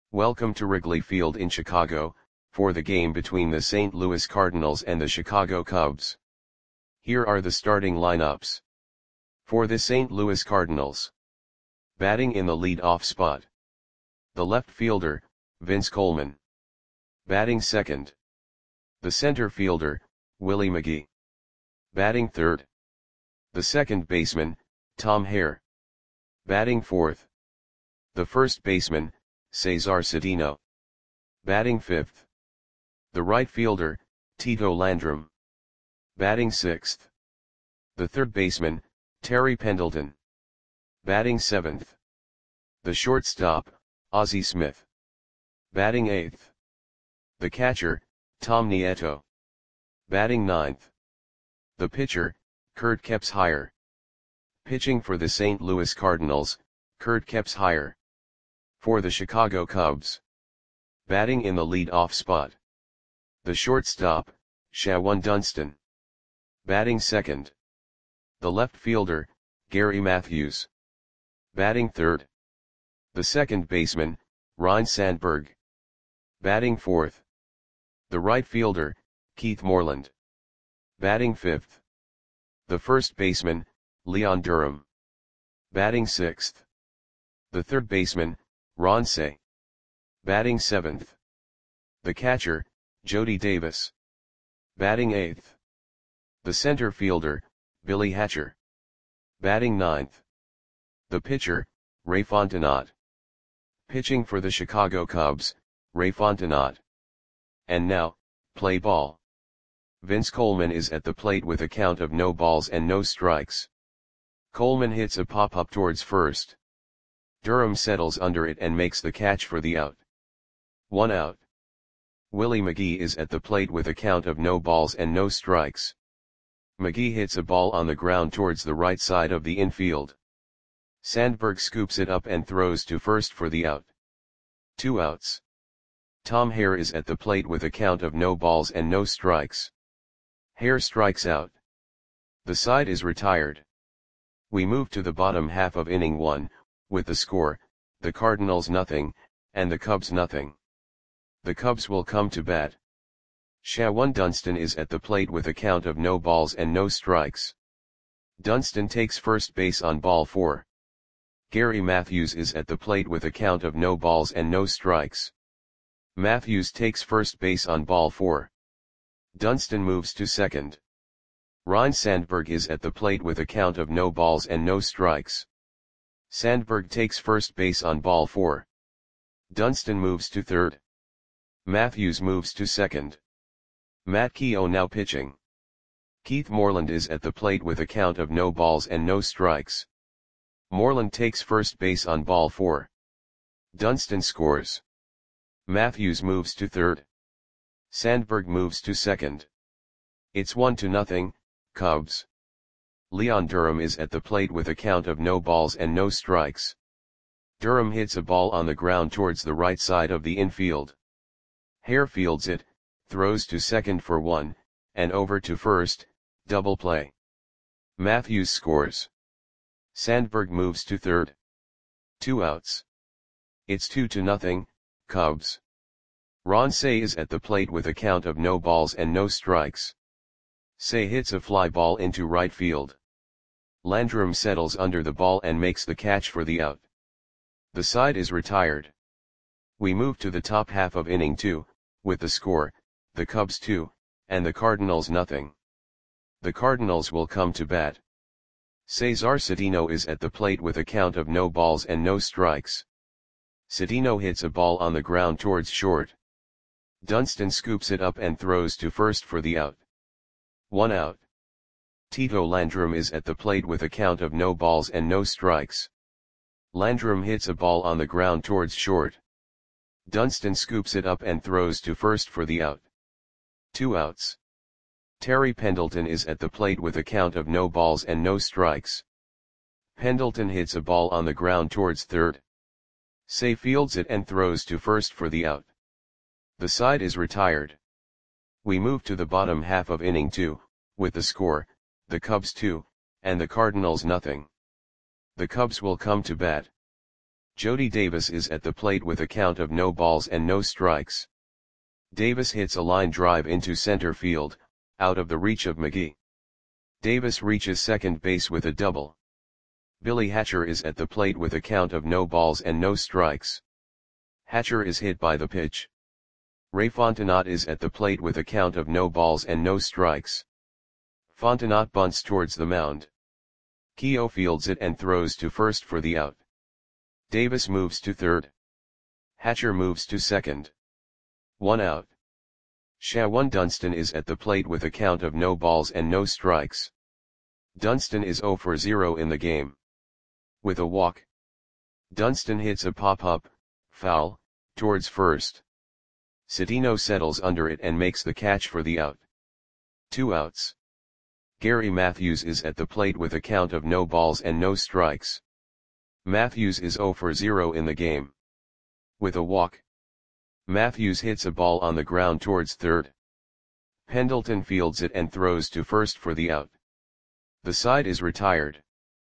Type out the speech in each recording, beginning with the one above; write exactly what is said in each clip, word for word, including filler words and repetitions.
Welcome to Wrigley Field in Chicago, for the game between the Saint Louis Cardinals and the Chicago Cubs. Here are the starting lineups. For the Saint Louis Cardinals. Batting in the lead-off spot. The left fielder, Vince Coleman. Batting second. The center fielder, Willie McGee. Batting third. The second baseman, Tom Hare. Batting fourth. The first baseman, Cesar Cedeno. Batting fifth. The right fielder, Tito Landrum. Batting sixth. The third baseman, Terry Pendleton. Batting seventh. The shortstop, Ozzie Smith. Batting eighth. The catcher, Tom Nieto. Batting ninth. The pitcher, Kurt Kepshire. Pitching for the Saint Louis Cardinals, Kurt Kepshire. For the Chicago Cubs. Batting in the lead-off spot. The shortstop, Shawon Dunston. Batting second. The left fielder, Gary Matthews. Batting third. The second baseman, Ryne Sandberg. Batting fourth. The right fielder, Keith Moreland. Batting fifth. The first baseman, Leon Durham. Batting sixth. The third baseman, Ron Cey. Batting seventh. The catcher, Jody Davis. Batting eighth. The center fielder, Billy Hatcher. Batting ninth. The pitcher, Ray Fontenot. Pitching for the Chicago Cubs, Ray Fontenot. And now, play ball. Vince Coleman is at the plate with a count of no balls and no strikes. Coleman hits a pop-up towards first. Durham settles under it and makes the catch for the out. One out. Willie McGee is at the plate with a count of no balls and no strikes. McGee hits a ball on the ground towards the right side of the infield. Sandberg scoops it up and throws to first for the out. Two outs. Tom Hare is at the plate with a count of no balls and no strikes. Hare strikes out. The side is retired. We move to the bottom half of inning one, with the score, the Cardinals nothing, and the Cubs nothing. The Cubs will come to bat. Shawon Dunston is at the plate with a count of no balls and no strikes. Dunston takes first base on ball four. Gary Matthews is at the plate with a count of no balls and no strikes. Matthews takes first base on ball four. Dunston moves to second. Ryne Sandberg is at the plate with a count of no balls and no strikes. Sandberg takes first base on ball four. Dunston moves to third. Matthews moves to second. Matt Keough now pitching. Keith Moreland is at the plate with a count of no balls and no strikes. Moreland takes first base on ball four. Dunston scores. Matthews moves to third. Sandberg moves to second. It's one to nothing, Cubs. Leon Durham is at the plate with a count of no balls and no strikes. Durham hits a ball on the ground towards the right side of the infield. Hare fields it, throws to second for one, and over to first, double play. Matthews scores. Sandberg moves to third. Two outs. It's two to nothing, Cubs. Ron Cey is at the plate with a count of no balls and no strikes. Cey hits a fly ball into right field. Landrum settles under the ball and makes the catch for the out. The side is retired. We move to the top half of inning two, with the score, the Cubs two, and the Cardinals nothing. The Cardinals will come to bat. Cesar Cedeno is at the plate with a count of no balls and no strikes. Cedeno hits a ball on the ground towards short. Dunston scoops it up and throws to first for the out. One out. Tito Landrum is at the plate with a count of no balls and no strikes. Landrum hits a ball on the ground towards short. Dunston scoops it up and throws to first for the out. Two outs. Terry Pendleton is at the plate with a count of no balls and no strikes. Pendleton hits a ball on the ground towards third. Cey fields it and throws to first for the out. The side is retired. We move to the bottom half of inning two, with the score, the Cubs two, and the Cardinals nothing. The Cubs will come to bat. Jody Davis is at the plate with a count of no balls and no strikes. Davis hits a line drive into center field, out of the reach of McGee. Davis reaches second base with a double. Billy Hatcher is at the plate with a count of no balls and no strikes. Hatcher is hit by the pitch. Ray Fontenot is at the plate with a count of no balls and no strikes. Fontenot bunts towards the mound. Keough fields it and throws to first for the out. Davis moves to third. Hatcher moves to second. One out. Shawan Dunston is at the plate with a count of no balls and no strikes. Dunston is zero for zero in the game. With a walk. Dunston hits a pop-up, foul, towards first. Cedeno settles under it and makes the catch for the out. Two outs. Gary Matthews is at the plate with a count of no balls and no strikes. Matthews is zero for zero in the game. With a walk. Matthews hits a ball on the ground towards third. Pendleton fields it and throws to first for the out. The side is retired.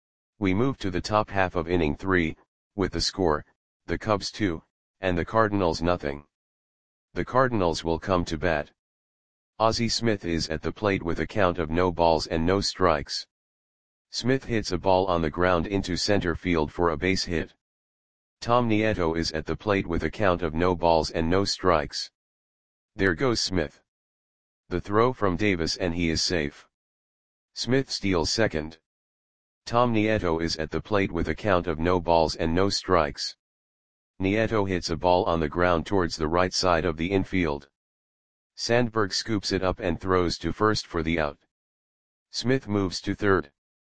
We move to the top half of inning three, with the score, the Cubs two, and the Cardinals nothing. The Cardinals will come to bat. Ozzie Smith is at the plate with a count of no balls and no strikes. Smith hits a ball on the ground into center field for a base hit. Tom Nieto is at the plate with a count of no balls and no strikes. There goes Smith. The throw from Davis and he is safe. Smith steals second. Tom Nieto is at the plate with a count of no balls and no strikes. Nieto hits a ball on the ground towards the right side of the infield. Sandberg scoops it up and throws to first for the out. Smith moves to third.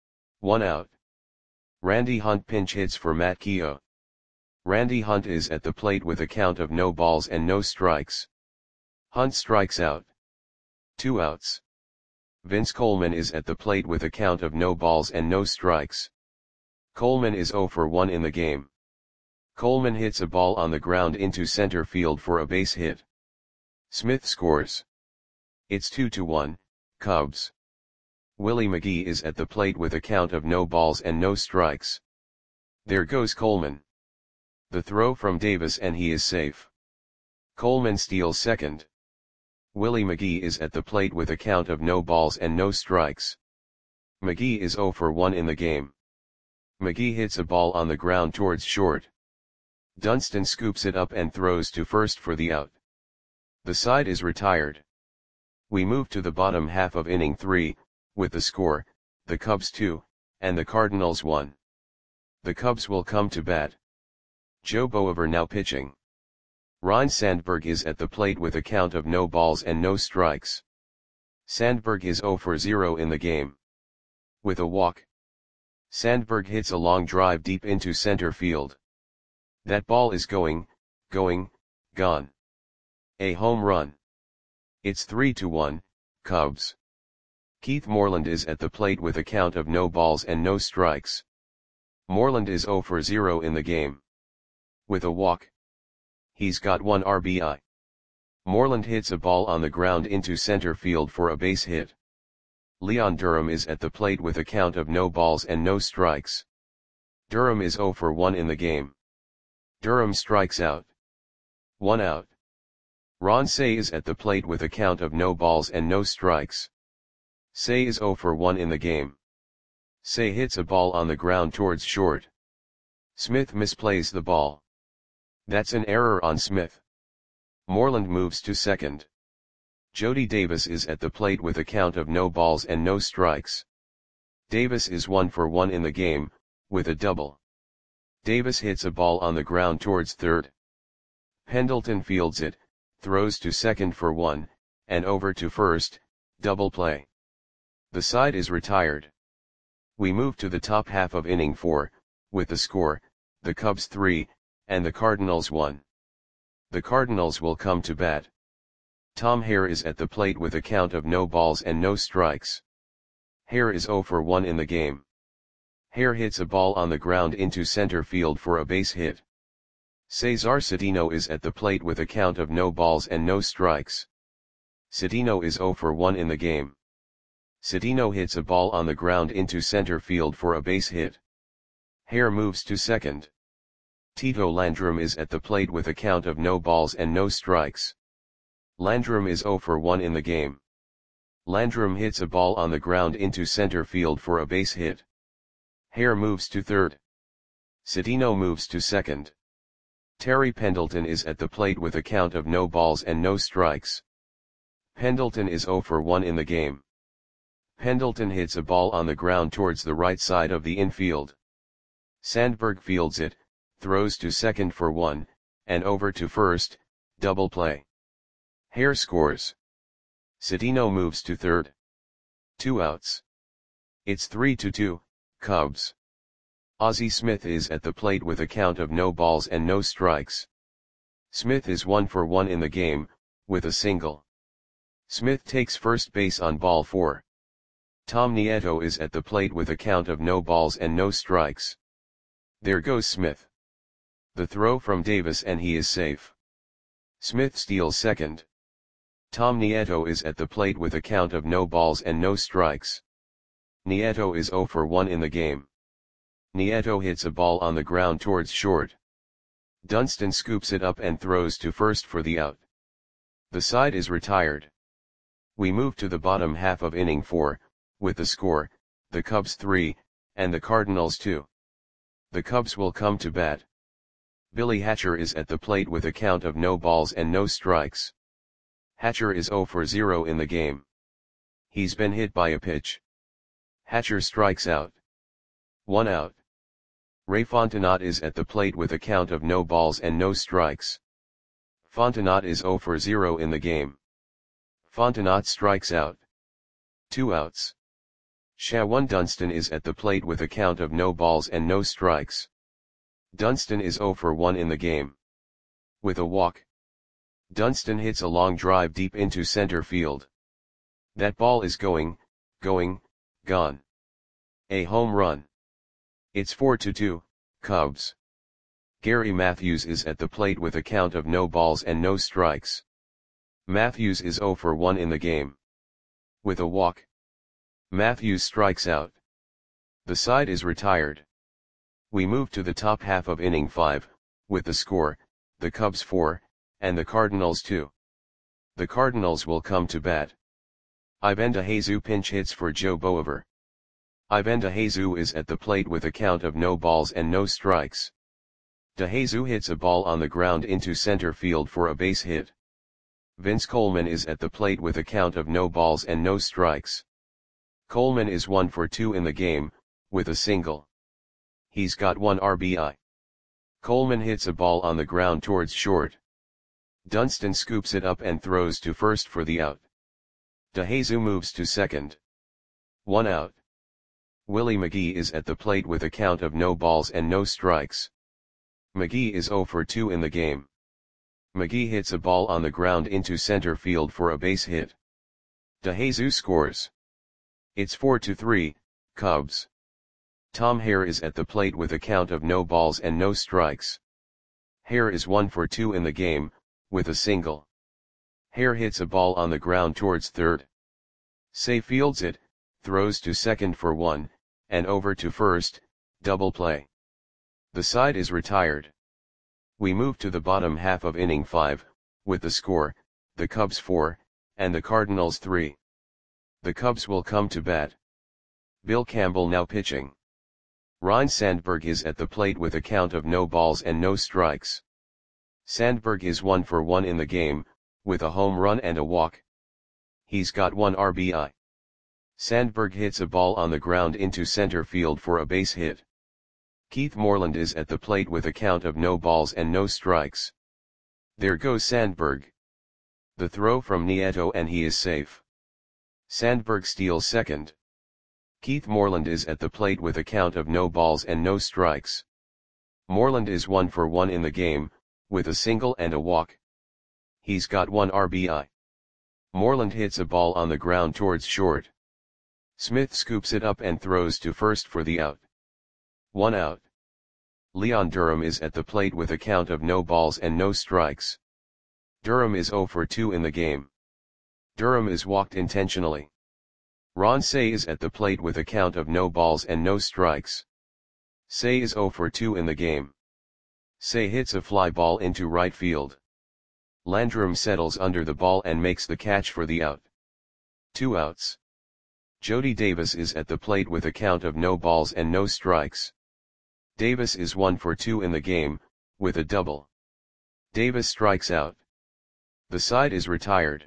One out. Randy Hunt pinch hits for Matt Keough. Randy Hunt is at the plate with a count of no balls and no strikes. Hunt strikes out. Two outs. Vince Coleman is at the plate with a count of no balls and no strikes. Coleman is zero for one in the game. Coleman hits a ball on the ground into center field for a base hit. Smith scores. It's two to one, Cubs. Willie McGee is at the plate with a count of no balls and no strikes. There goes Coleman. The throw from Davis and he is safe. Coleman steals second. Willie McGee is at the plate with a count of no balls and no strikes. McGee is zero for one in the game. McGee hits a ball on the ground towards short. Dunston scoops it up and throws to first for the out. The side is retired. We move to the bottom half of inning three, with the score, the Cubs two, and the Cardinals one. The Cubs will come to bat. Joe Boever now pitching. Ryne Sandberg is at the plate with a count of no balls and no strikes. Sandberg is zero for zero in the game. With a walk. Sandberg hits a long drive deep into center field. That ball is going, going, gone. A home run. It's three to one, Cubs. Keith Moreland is at the plate with a count of no balls and no strikes. Moreland is zero for zero in the game. With a walk. He's got one R B I. Moreland hits a ball on the ground into center field for a base hit. Leon Durham is at the plate with a count of no balls and no strikes. Durham is zero for one in the game. Durham strikes out. One out. Ron Cey is at the plate with a count of no balls and no strikes. Cey is zero for one in the game. Cey hits a ball on the ground towards short. Smith misplays the ball. That's an error on Smith. Moreland moves to second. Jody Davis is at the plate with a count of no balls and no strikes. Davis is one for one in the game, with a double. Davis hits a ball on the ground towards third. Pendleton fields it, throws to second for one, and over to first, double play. The side is retired. We move to the top half of inning four, with the score, the Cubs three, and the Cardinals one. The Cardinals will come to bat. Tom Hare is at the plate with a count of no balls and no strikes. Hare is zero for one in the game. Hare hits a ball on the ground into center field for a base hit. Cesar Cedeno is at the plate with a count of no balls and no strikes. Cedeno is zero for one in the game. Cedeno hits a ball on the ground into center field for a base hit. Hare moves to second. Tito Landrum is at the plate with a count of no balls and no strikes. Landrum is zero for one in the game. Landrum hits a ball on the ground into center field for a base hit. Hare moves to third. Citino moves to second. Terry Pendleton is at the plate with a count of no balls and no strikes. Pendleton is zero for one in the game. Pendleton hits a ball on the ground towards the right side of the infield. Sandberg fields it, throws to second for one, and over to first, double play. Hare scores. Citino moves to third. Two outs. It's three to two, Cubs. Ozzie Smith is at the plate with a count of no balls and no strikes. Smith is one for one in the game, with a single. Smith takes first base on ball four. Tom Nieto is at the plate with a count of no balls and no strikes. There goes Smith. The throw from Davis and he is safe. Smith steals second. Tom Nieto is at the plate with a count of no balls and no strikes. Nieto is zero for one in the game. Nieto hits a ball on the ground towards short. Dunston scoops it up and throws to first for the out. The side is retired. We move to the bottom half of inning four, with the score, the Cubs three, and the Cardinals two. The Cubs will come to bat. Billy Hatcher is at the plate with a count of no balls and no strikes. Hatcher is zero for zero in the game. He's been hit by a pitch. Hatcher strikes out. One out. Ray Fontenot is at the plate with a count of no balls and no strikes. Fontenot is zero for zero in the game. Fontenot strikes out. Two outs. Shawan Dunston is at the plate with a count of no balls and no strikes. Dunston is zero for one in the game. With a walk. Dunston hits a long drive deep into center field. That ball is going, going, gone. A home run. It's four to two, Cubs. Gary Matthews is at the plate with a count of no balls and no strikes. Matthews is zero for one in the game. With a walk. Matthews strikes out. The side is retired. We move to the top half of inning five, with the score, the Cubs four, and the Cardinals two. The Cardinals will come to bat. Ivan DeJesus pinch hits for Joe Boever. Ivan DeJesus is at the plate with a count of no balls and no strikes. DeJesus hits a ball on the ground into center field for a base hit. Vince Coleman is at the plate with a count of no balls and no strikes. Coleman is one for two in the game, with a single. He's got one R B I. Coleman hits a ball on the ground towards short. Dunston scoops it up and throws to first for the out. DeJesus moves to second. One out. Willie McGee is at the plate with a count of no balls and no strikes. McGee is zero for two in the game. McGee hits a ball on the ground into center field for a base hit. DeJesus scores. It's four to three, Cubs. Tom Hare is at the plate with a count of no balls and no strikes. Hare is one for two in the game, with a single. Hare hits a ball on the ground towards third. Say fields it, throws to second for one, and over to first, double play. The side is retired. We move to the bottom half of inning five, with the score, the Cubs four, and the Cardinals three. The Cubs will come to bat. Bill Campbell now pitching. Ryne Sandberg is at the plate with a count of no balls and no strikes. Sandberg is one for one in the game, with a home run and a walk. He's got one R B I. Sandberg hits a ball on the ground into center field for a base hit. Keith Moreland is at the plate with a count of no balls and no strikes. There goes Sandberg. The throw from Nieto and he is safe. Sandberg steals second. Keith Moreland is at the plate with a count of no balls and no strikes. Moreland is one for one in the game, with a single and a walk. He's got one R B I. Moreland hits a ball on the ground towards short. Smith scoops it up and throws to first for the out. One out. Leon Durham is at the plate with a count of no balls and no strikes. Durham is zero for two in the game. Durham is walked intentionally. Ron Cey is at the plate with a count of no balls and no strikes. Cey is zero for two in the game. Say hits a fly ball into right field. Landrum settles under the ball and makes the catch for the out. Two outs. Jody Davis is at the plate with a count of no balls and no strikes. Davis is one for two in the game, with a double. Davis strikes out. The side is retired.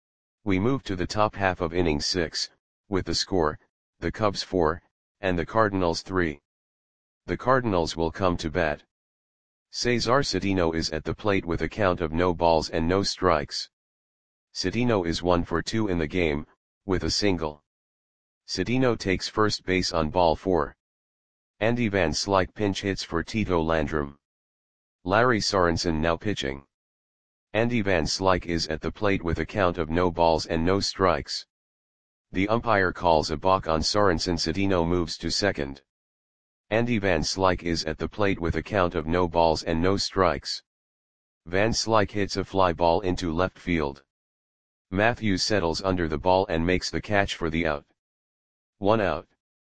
We move to the top half of inning six, with the score, the Cubs four, and the Cardinals three. The Cardinals will come to bat. Cesar Citino is at the plate with a count of no balls and no strikes. Citino is one for two in the game, with a single. Citino takes first base on ball four. Andy Van Slyke pinch hits for Tito Landrum. Larry Sorensen now pitching. Andy Van Slyke is at the plate with a count of no balls and no strikes. The umpire calls a balk on Sorensen. Citino moves to second. Andy Van Slyke is at the plate with a count of no balls and no strikes. Van Slyke hits a fly ball into left field. Matthews settles under the ball and makes the catch for the out. One out.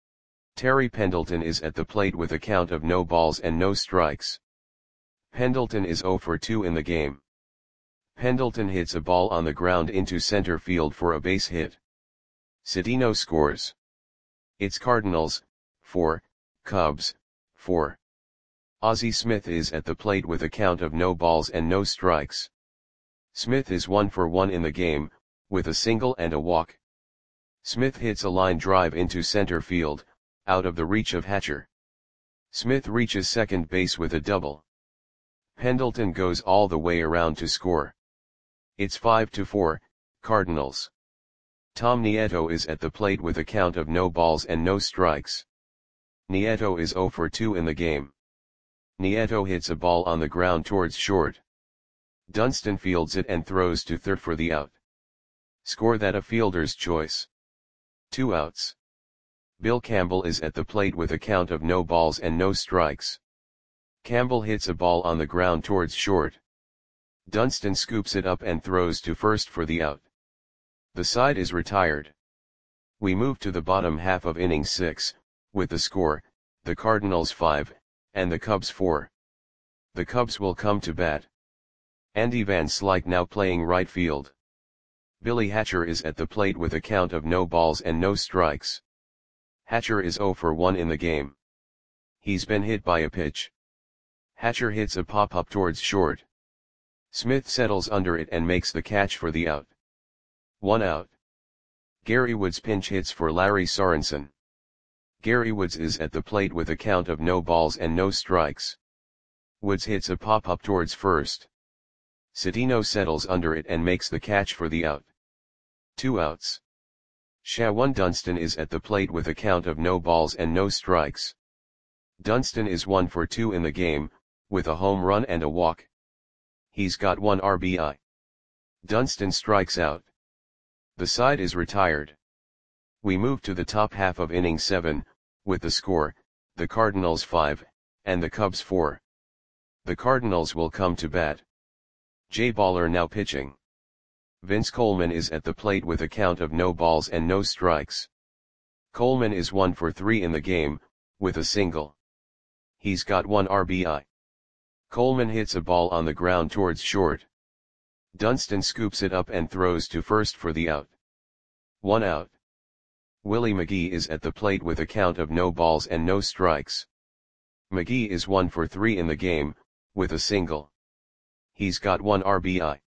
Terry Pendleton is at the plate with a count of no balls and no strikes. Pendleton is zero for two in the game. Pendleton hits a ball on the ground into center field for a base hit. Citino scores. It's Cardinals, four, Cubs, four. Ozzie Smith is at the plate with a count of no balls and no strikes. Smith is one for one in the game, with a single and a walk. Smith hits a line drive into center field, out of the reach of Hatcher. Smith reaches second base with a double. Pendleton goes all the way around to score. It's five to four, Cardinals. Tom Nieto is at the plate with a count of no balls and no strikes. Nieto is zero for two in the game. Nieto hits a ball on the ground towards short. Dunston fields it and throws to third for the out. Score that a fielder's choice. Two outs. Bill Campbell is at the plate with a count of no balls and no strikes. Campbell hits a ball on the ground towards short. Dunston scoops it up and throws to first for the out. The side is retired. We move to the bottom half of inning six, with the score, the Cardinals five, and the Cubs four. The Cubs will come to bat. Andy Van Slyke now playing right field. Billy Hatcher is at the plate with a count of no balls and no strikes. Hatcher is zero for one in the game. He's been hit by a pitch. Hatcher hits a pop-up towards short. Smith settles under it and makes the catch for the out. One out. Gary Woods pinch hits for Larry Sorensen. Gary Woods is at the plate with a count of no balls and no strikes. Woods hits a pop-up towards first. Citino settles under it and makes the catch for the out. Two outs. Shawan Dunston is at the plate with a count of no balls and no strikes. Dunston is one for two in the game, with a home run and a walk. He's got one R B I. Dunston strikes out. The side is retired. We move to the top half of inning seven, with the score, the Cardinals five, and the Cubs four. The Cardinals will come to bat. Jay Baller now pitching. Vince Coleman is at the plate with a count of no balls and no strikes. Coleman is one for three in the game, with a single. He's got one R B I. Coleman hits a ball on the ground towards short. Dunston scoops it up and throws to first for the out. One out. Willie McGee is at the plate with a count of no balls and no strikes. McGee is one for three in the game, with a single. He's got one R B I.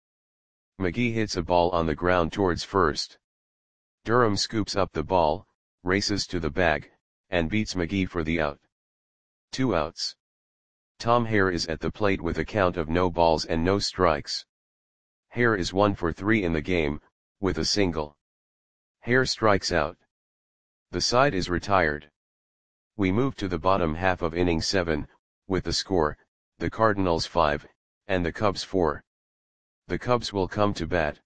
McGee hits a ball on the ground towards first. Durham scoops up the ball, races to the bag, and beats McGee for the out. Two outs. Tom Hare is at the plate with a count of no balls and no strikes. Hare is one for three in the game, with a single. Hare strikes out. The side is retired. We move to the bottom half of inning seven, with the score, the Cardinals five, and the Cubs four. The Cubs will come to bat.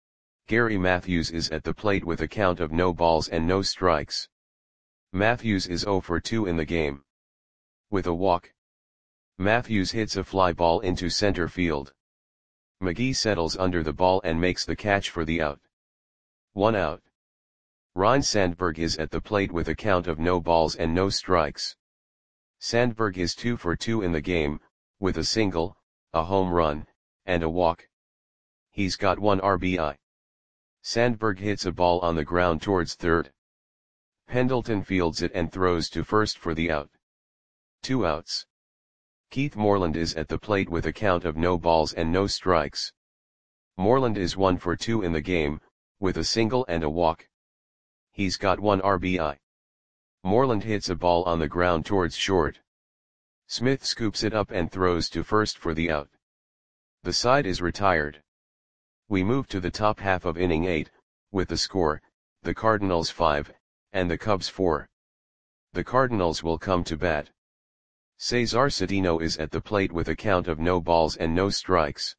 Gary Matthews is at the plate with a count of no balls and no strikes. Matthews is zero for two in the game. With a walk. Matthews hits a fly ball into center field. McGee settles under the ball and makes the catch for the out. One out. Ryne Sandberg is at the plate with a count of no balls and no strikes. Sandberg is two for two in the game, with a single, a home run, and a walk. He's got one R B I. Sandberg hits a ball on the ground towards third. Pendleton fields it and throws to first for the out. Two outs. Keith Moreland is at the plate with a count of no balls and no strikes. Moreland is one for two in the game, with a single and a walk. He's got one R B I. Moreland hits a ball on the ground towards short. Smith scoops it up and throws to first for the out. The side is retired. We move to the top half of inning eight, with the score, the Cardinals five, and the Cubs four. The Cardinals will come to bat. Cesar Citino is at the plate with a count of no balls and no strikes.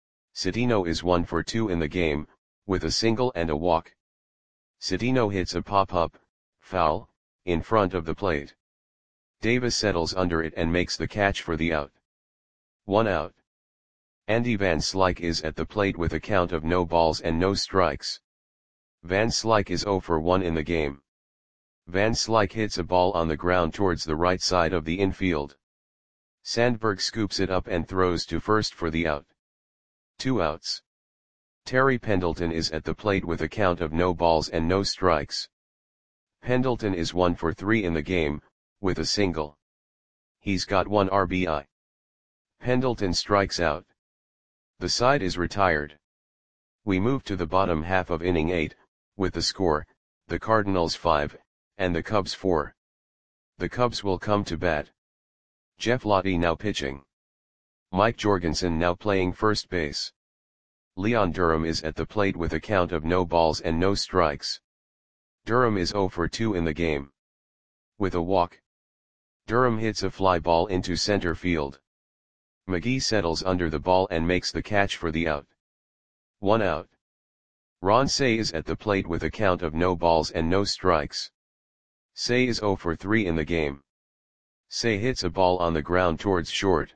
Citino is one for two in the game, with a single and a walk. Citino hits a pop-up, foul, in front of the plate. Davis settles under it and makes the catch for the out. One out. Andy Van Slyke is at the plate with a count of no balls and no strikes. Van Slyke is zero for one in the game. Van Slyke hits a ball on the ground towards the right side of the infield. Sandberg scoops it up and throws to first for the out. Two outs. Terry Pendleton is at the plate with a count of no balls and no strikes. Pendleton is one for three in the game, with a single. He's got one R B I. Pendleton strikes out. The side is retired. We move to the bottom half of inning eight, with the score, the Cardinals five, and the Cubs four. The Cubs will come to bat. Jeff Lottie now pitching. Mike Jorgensen now playing first base. Leon Durham is at the plate with a count of no balls and no strikes. Durham is zero for two in the game. With a walk. Durham hits a fly ball into center field. McGee settles under the ball and makes the catch for the out. One out. Ron Cey is at the plate with a count of no balls and no strikes. Cey is zero for three in the game. Cey hits a ball on the ground towards short.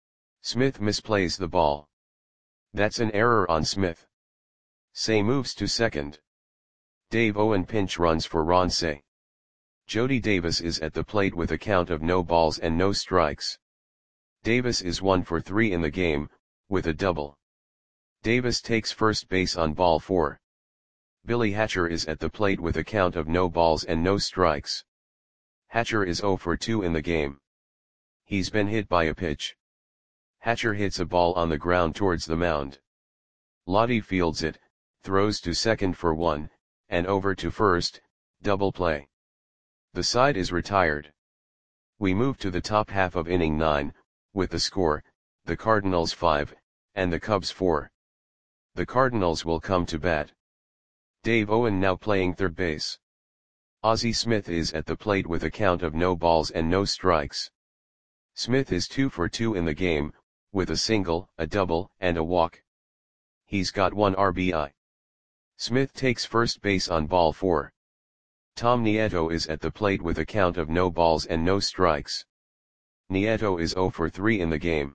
Smith misplays the ball. That's an error on Smith. Cey moves to second. Dave Owen pinch runs for Ron Cey. Jody Davis is at the plate with a count of no balls and no strikes. Davis is one for three in the game, with a double. Davis takes first base on ball four. Billy Hatcher is at the plate with a count of no balls and no strikes. Hatcher is zero for two in the game. He's been hit by a pitch. Hatcher hits a ball on the ground towards the mound. Lottie fields it, throws to second for one, and over to first, double play. The side is retired. We move to the top half of inning nine, with the score, the Cardinals five, and the Cubs four. The Cardinals will come to bat. Dave Owen now playing third base. Ozzie Smith is at the plate with a count of no balls and no strikes. Smith is two for two in the game, with a single, a double, and a walk. He's got one R B I. Smith takes first base on ball four. Tom Nieto is at the plate with a count of no balls and no strikes. Nieto is zero for three in the game.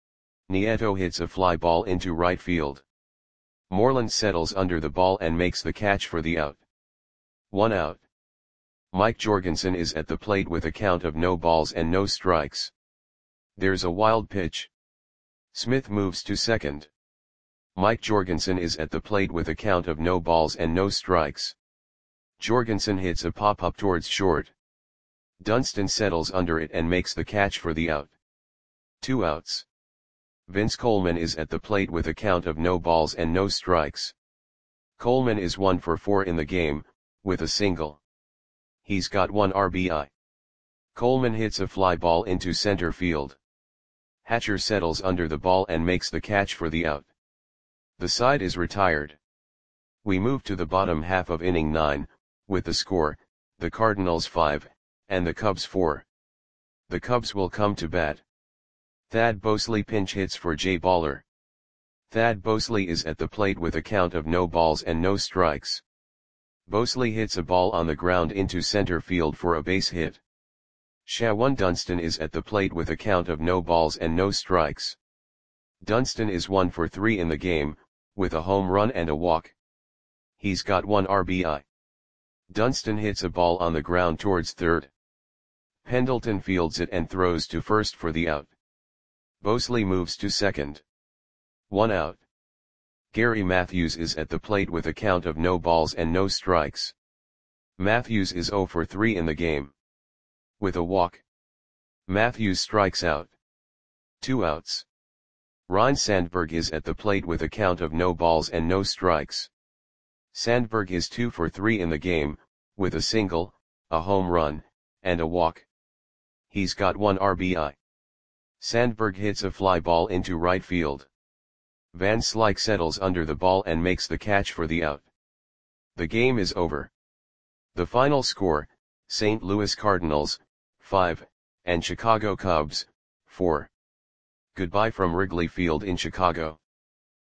Nieto hits a fly ball into right field. Moreland settles under the ball and makes the catch for the out. One out. Mike Jorgensen is at the plate with a count of no balls and no strikes. There's a wild pitch. Smith moves to second. Mike Jorgensen is at the plate with a count of no balls and no strikes. Jorgensen hits a pop-up towards short. Dunston settles under it and makes the catch for the out. Two outs. Vince Coleman is at the plate with a count of no balls and no strikes. Coleman is one for four in the game, with a single. He's got one R B I. Coleman hits a fly ball into center field. Hatcher settles under the ball and makes the catch for the out. The side is retired. We move to the bottom half of inning nine, with the score, the Cardinals five, and the Cubs four. The Cubs will come to bat. Thad Bosley pinch hits for Jay Baller. Thad Bosley is at the plate with a count of no balls and no strikes. Bosley hits a ball on the ground into center field for a base hit. Shawan Dunston is at the plate with a count of no balls and no strikes. Dunston is one for three in the game, with a home run and a walk. He's got one R B I. Dunston hits a ball on the ground towards third. Pendleton fields it and throws to first for the out. Bosley moves to second. One out. Gary Matthews is at the plate with a count of no balls and no strikes. Matthews is zero for three in the game. With a walk, Matthews strikes out. Two outs. Ryne Sandberg is at the plate with a count of no balls and no strikes. Sandberg is two for three in the game, with a single, a home run, and a walk. He's got one R B I. Sandberg hits a fly ball into right field. Van Slyke settles under the ball and makes the catch for the out. The game is over. The final score, Saint Louis Cardinals, five, and Chicago Cubs, four. Goodbye from Wrigley Field in Chicago.